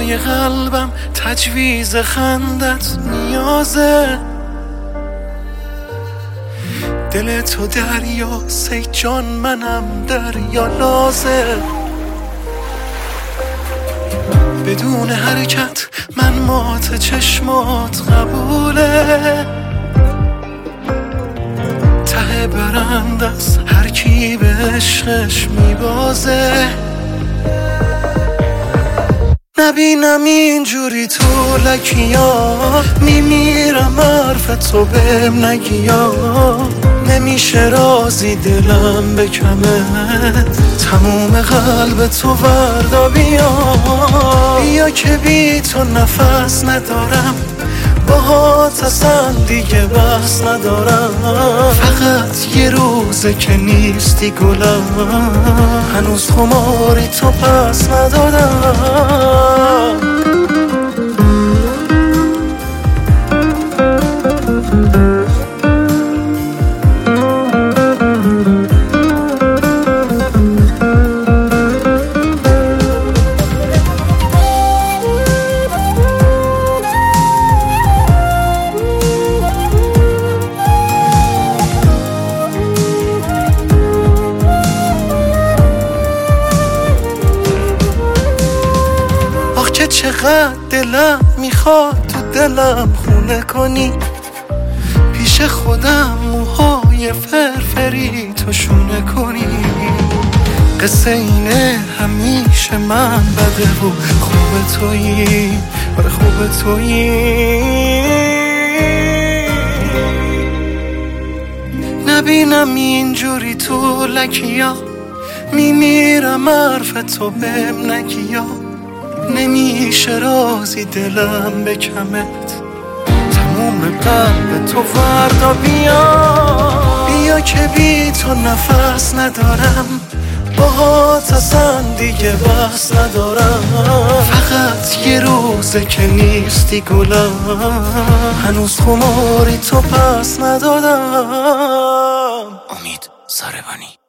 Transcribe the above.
دریای قلبم تجویز خندت نیازه. دل تو دریا سی جان منم دریا لازه. بدون حرکت من مات چشمات قبوله. ته برند از هر کی به عشقش میبازه. نبینم اینجوری تو لکیا میمیرم حرف تو بهم نگیا. نمیشه رازی دلم به کمت تموم قلب تو وردا بیا که بی تو نفس ندارم. باهات اصلا دیگه بحث ندارم. فقط یه روزه که نیستی گلم هنوز خماری تو پس ندادم. که چقدر دلم میخواد تو دلم خونه کنی. پیش خودم موهای فرفری تو شونه کنی. قصه اینه همیشه من بده و خوب تویی. آره خوب تویی. نبینم اینجوری تو لکیا میمیرم حرف تو بهم نگیا. نمیشه رازی دلم به کمت تموم قلب تو فردا بیا که بی تو نفس ندارم. باهات اصلا دیگه بحث ندارم. فقط یه روزه که نیستی گلم هنوز خماری تو پس ندادم. امید ساربانی.